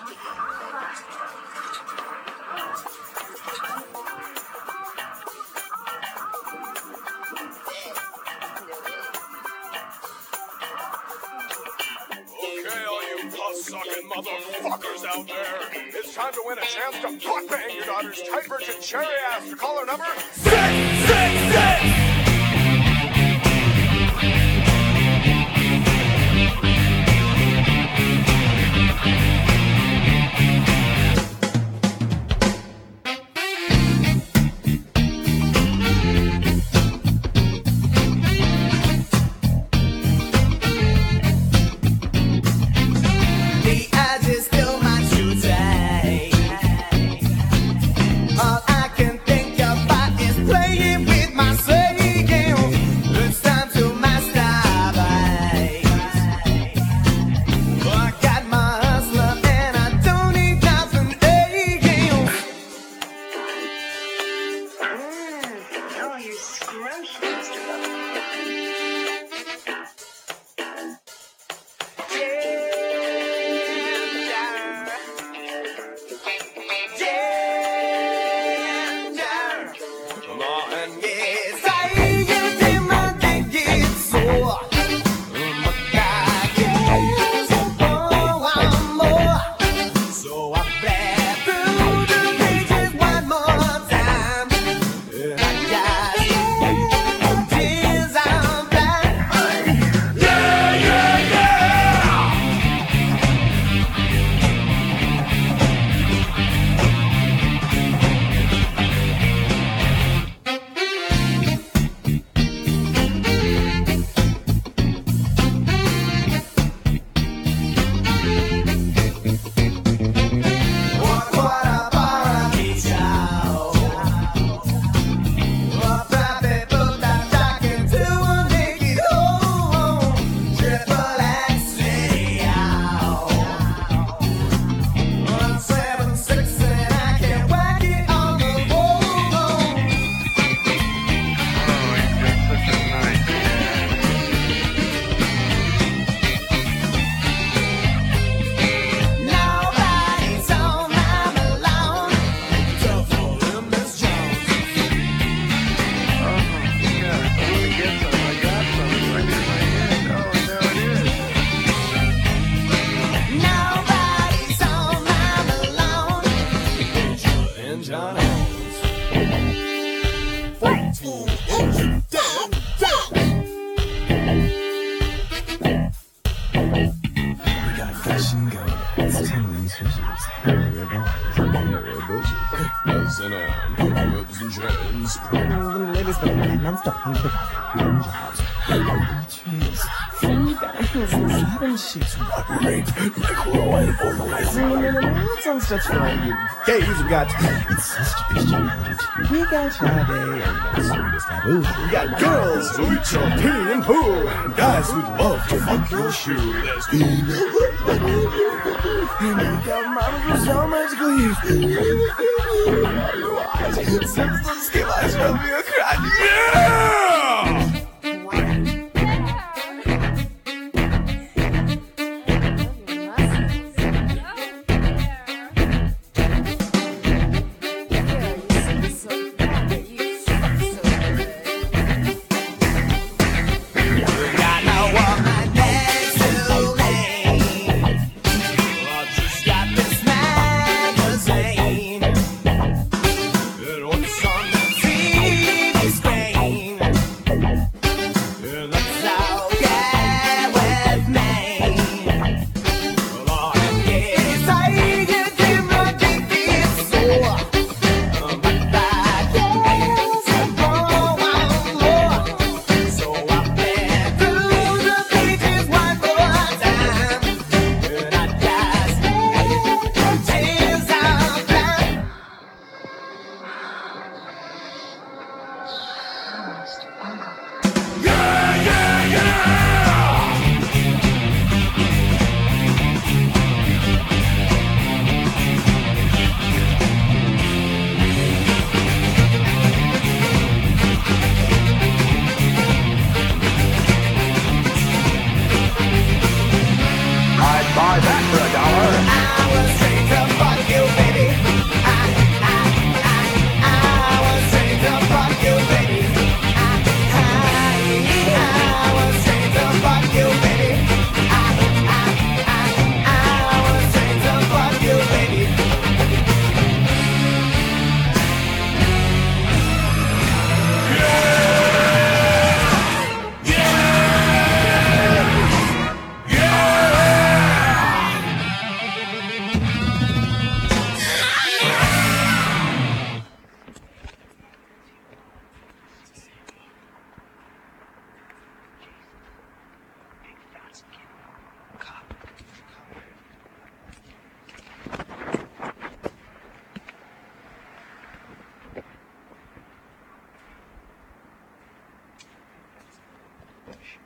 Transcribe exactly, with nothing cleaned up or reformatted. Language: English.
Sucking motherfuckers out there. It's time to win a chance to butt bang your daughter's tight virgin cherry ass. To call her number six six six. Okay, you've got we got Friday and sweetest taboo. We got girls who eat your pee and poo, and guys who'd love to fuck your shoe. There's and we got mamas with so much glee. Simpsons skill eyes will be a crack. Yeah! It was on the T V screen. English.